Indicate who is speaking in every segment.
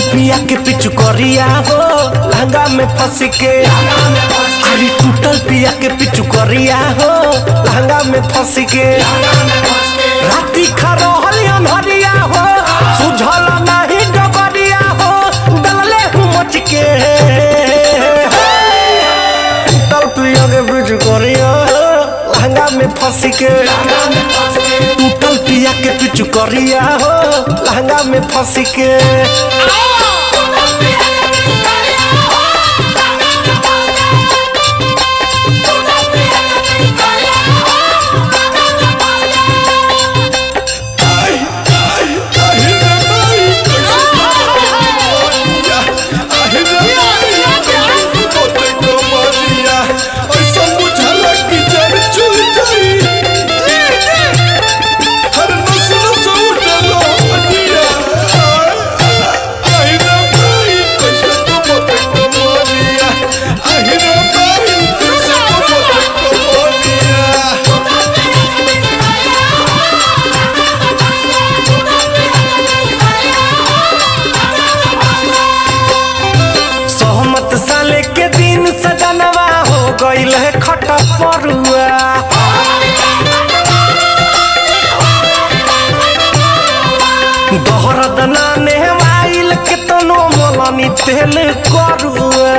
Speaker 1: पिया के पिछु करिया हो लहंगा में फंस के। अरे टूटल पिया के पिछु करिया हो लहंगा में फंस के। राती खरोहल अनहरिया हो सुझल नहीं डगरिया हो डलले हूँ मच के। टूटल पिया के पिछु करिया हो लहंगा में फंस के। टूटल पिया के पिछु करिया हो लहंगा में फंस के। साले के दिन सजनवा हो गईल है खटा परुआ। दहरद नाने माइल के तनो मोलनी तेल करुआ।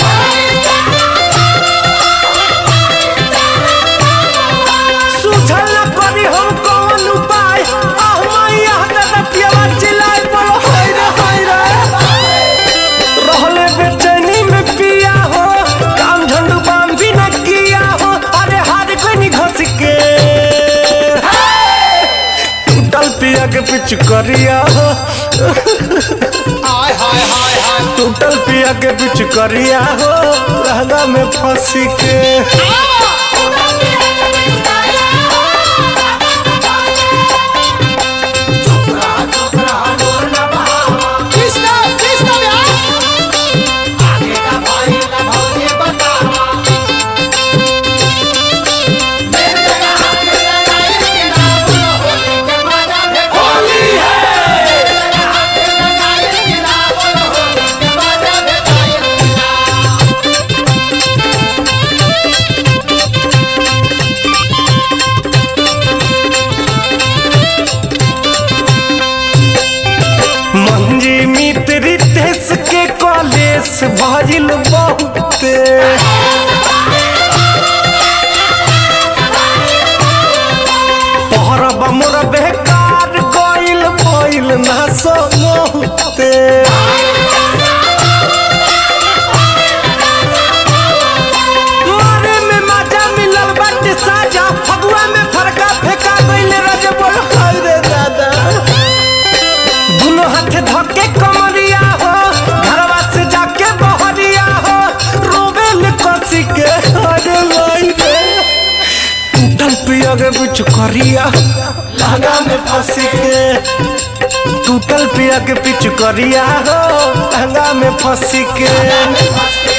Speaker 1: सुझल करी हम कौन उपाय आह मैया दादा पियावा चिल्लाए बोलो हाय रे रहले बेचैनी में पिया हो काम झंडू बाम भी न किया हो। अरे हाथ कोई नहीं घस के। टूटल पिया के पिछु करिया हो टूटल पिया के पिछु करिया हो लहंगा में फंस के। मंजी मित्र रितेश के कॉलेज भजिल बहुते। पहरब मोर बेकार गइल भइल ना समोते। मारे में मजा मिलल बाटे साजा फगुआ में फरका फेंका गइल रजे बोल हाय रे दादा। हाथ धके कमरिया हो घरवा से जाके बहरिया हो रोबेल कसी के। अरे भाई रे टूटल पिया के पिछु करिया लहंगा में फंस के। टूटल पिया के पिछु करिया हो लहंगा में फंस के।